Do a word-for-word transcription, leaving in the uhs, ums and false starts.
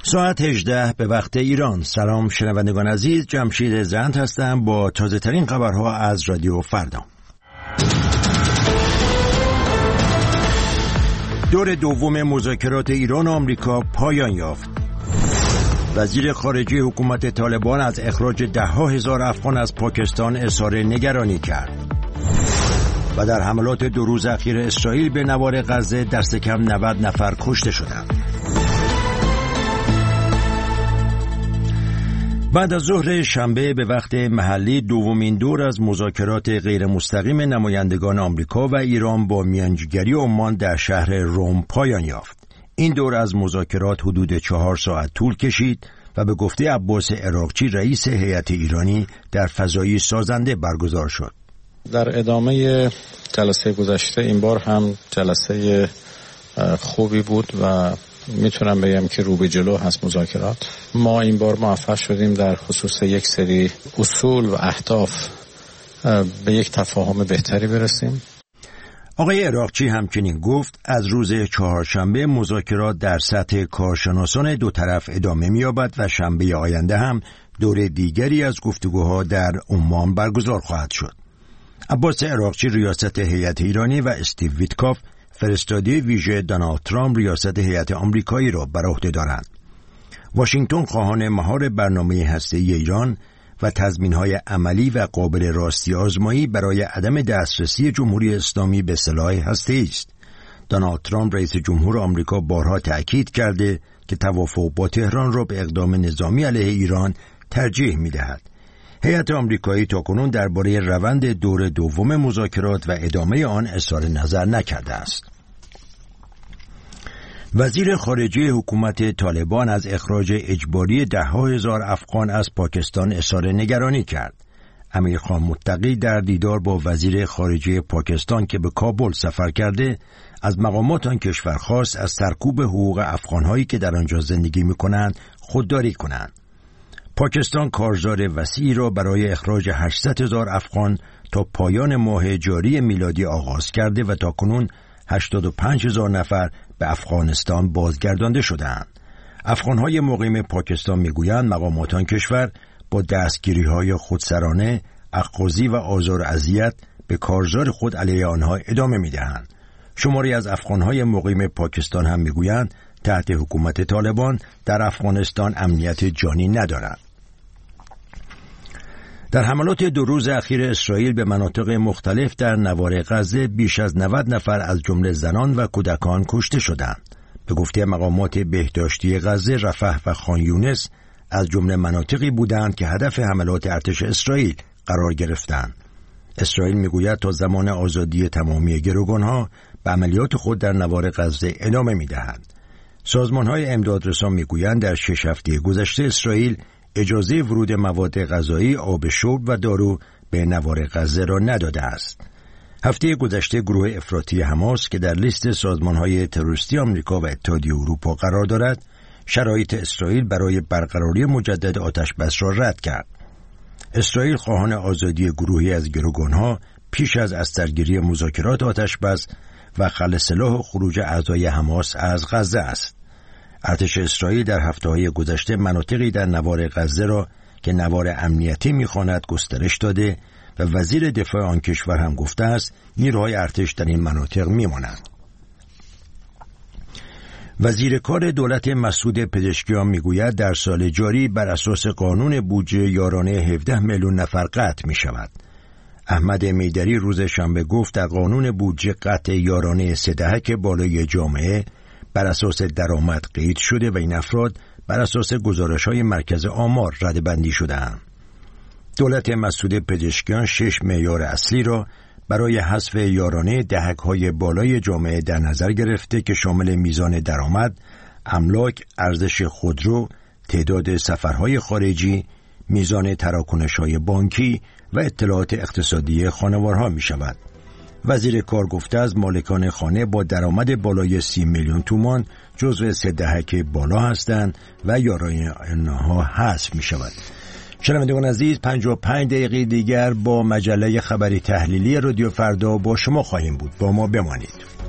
ساعت هجده به وقت ایران. سلام شنوندگان عزیز، جمشید زند هستم با تازه ترین خبرها از رادیو فردا. دور دوم مذاکرات ایران و آمریکا پایان یافت. وزیر خارجه حکومت طالبان از اخراج ده ها هزار افغان از پاکستان اظهار نگرانی کرد. و در حملات دو روز اخیر اسرائیل به نوار غزه دست کم نود نفر کشته شدند. بعد از ظهر شنبه به وقت محلی دومین دور از مذاکرات غیر مستقیم نمایندگان آمریکا و ایران با میانجیگری عمان در شهر روم پایان یافت. این دور از مذاکرات حدود چهار ساعت طول کشید و به گفته عباس عراقچی رئیس هیئت ایرانی در فضایی سازنده برگزار شد. در ادامه جلسه گذشته این بار هم جلسه خوبی بود و میتونم بگم که رو به جلو هست مذاکرات. ما این بار موفق شدیم در خصوص یک سری اصول و اهداف به یک تفاهم بهتری برسیم. آقای عراقچی همچنین گفت از روز چهارشنبه مذاکرات در سطح کارشناسان دو طرف ادامه می‌یابد و شنبه آینده هم دور دیگری از گفتگوها در عمان برگزار خواهد شد. عباس عراقچی ریاست هیئت ایرانی و استیو ویتکاف فرستاده ویژه دونالد ترامپ ریاست هیئت آمریکایی را بر عهده دارند. واشنگتن خواهان مهار برنامه هسته‌ای ایران و تضمین‌های عملی و قابل راستی آزمایی برای عدم دسترسی جمهوری اسلامی به سلاح هسته‌ای است. دونالد ترامپ رئیس جمهور آمریکا بارها تأکید کرده که توافق با تهران را به اقدام نظامی علیه ایران ترجیح می‌دهد. هیئت آمریکایی تاکنون درباره روند دور دوم مذاکرات و ادامه آن اظهار نظر نکرده است. وزیر خارجه حکومت طالبان از اخراج اجباری ده ها هزار افغان از پاکستان اظهار نگرانی کرد. امیر خان متقی در دیدار با وزیر خارجه پاکستان که به کابل سفر کرده از مقامات آن کشور خواست از سرکوب حقوق افغانهایی که در آنجا زندگی می‌کنند خودداری کنند. پاکستان کارزار وسیعی را برای اخراج هشتصد هزار افغان تا پایان ماه جاری میلادی آغاز کرده و تاکنون هشتاد و پنج هزار نفر به افغانستان بازگردانده شدند. افغانهای مقیم پاکستان میگویند مقامات آن کشور با دستگیری‌های خودسرانه، اخاذی و آزار و اذیت به کارزار خود علیه آنها ادامه میدهند. شماری از افغانهای مقیم پاکستان هم میگویند تحت حکومت طالبان در افغانستان امنیت جانی ندارند. در حملات دو روز اخیر اسرائیل به مناطق مختلف در نوار غزه بیش از نود نفر از جمله زنان و کودکان کشته شدند. به گفته مقامات بهداشتی غزه، رفح و خان یونس از جمله مناطقی بودند که هدف حملات ارتش اسرائیل قرار گرفتند. اسرائیل میگوید تا زمان آزادی تمامی گروگانها به عملیات خود در نوار غزه ادامه میدهند. سازمان‌های امدادرسان میگویند در شش هفته گذشته اسرائیل اجازه ورود مواد غذایی، آب شرب و دارو به نوار غزه را نداده است. هفته گذشته گروه افراطی حماس که در لیست سازمان‌های تروریستی آمریکا و اتحادیه اروپا قرار دارد، شرایط اسرائیل برای برقراری مجدد آتش‌بس را رد کرد. اسرائیل خواهان آزادی گروهی از گروگانها پیش از استرگیری مذاکرات آتش‌بس و خلع سلاح و خروج اعضای حماس از غزه است. ارتش اسرائیل در هفته‌های گذشته مناطقی در نوار غزه را که نوار امنیتی می‌خواند گسترش داده و وزیر دفاع آن کشور هم گفته است نیروهای ارتش در این مناطق می‌مانند. وزیر کار دولت مسعود پزشکیان میگوید در سال جاری بر اساس قانون بودجه یارانه هفده میلیون نفر قطع می‌شود. احمد میدری روز شنبه گفت در قانون بودجه قطع یارانه سه دهک بالای جامعه بر اساس درآمد قید شده و این افراد بر اساس گزارش‌های مرکز آمار رده‌بندی شده‌اند. دولت مسعود پزشکیان شش معیار اصلی را برای حذف یارانه دهک‌های بالای جامعه در نظر گرفته که شامل میزان درآمد، املاک، ارزش خودرو، تعداد سفرهای خارجی، میزان تراکنش‌های بانکی و اطلاعات اقتصادی خانوارها می شود. وزیر کار گفته از مالکان خانه با درآمد بالای سی میلیون تومان جزو سه دهک بالا هستند و یارانه آنها حذف می شود. شنوندگان عزیز، پنجاه و پنج دقیقه دیگر با مجله خبری تحلیلی رادیو فردا با شما خواهیم بود. با ما بمانید.